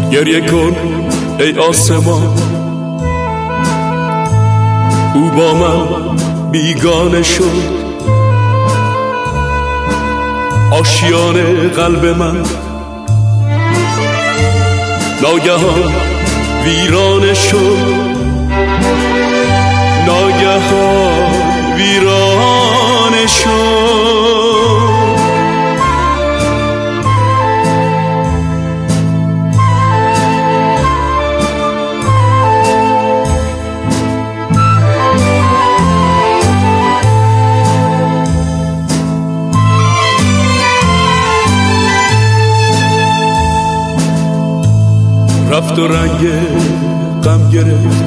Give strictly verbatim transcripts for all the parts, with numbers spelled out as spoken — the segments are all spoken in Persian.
گریه کن ای آسمان، او با من بیگانه شد. آشیان قلب من ناگهان ویرانه شد، ناگهان ویرانه شد. رفت و رنگ غم گرفت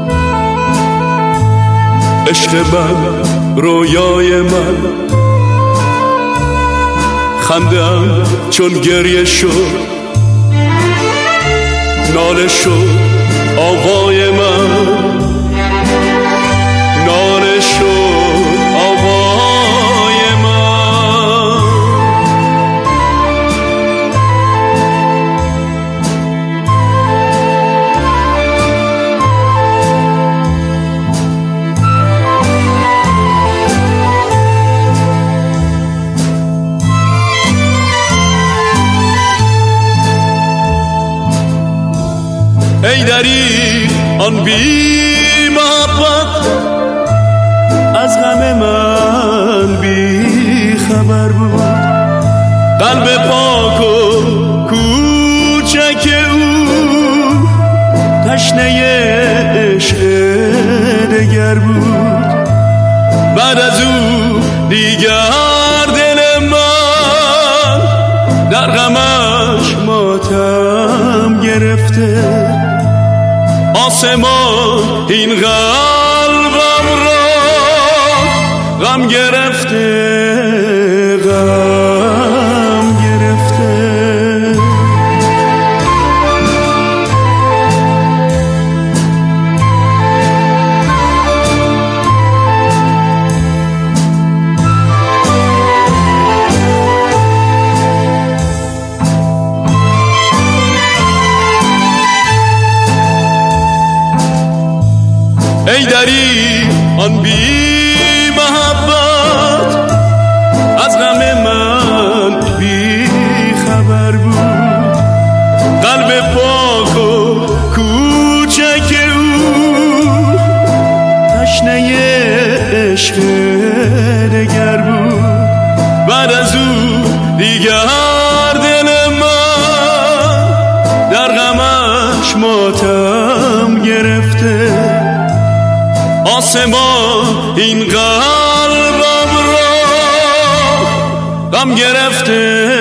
عشق من، رویای من. خنده‌ام چون گریه شد، ناله شد آوای من، ناله شد آوای من. ای دری آن بی محبت، از غم من بی خبر بود. قلب پاک و کوچک او تشنه عشق دگر بود. بعد از او دیگر دل من در غمش ماتم گرفته. آسمان این قلبم را غم گرفته، غم گرفته. ای دری آن بی محبت، از غم من بی خبر بود. قلب پاک و کوچک او تشنه عشق دگر بود. بعد از او دیگر دل من در غمش ماتم گرفته. آسمان این قلبم را غم گرفته.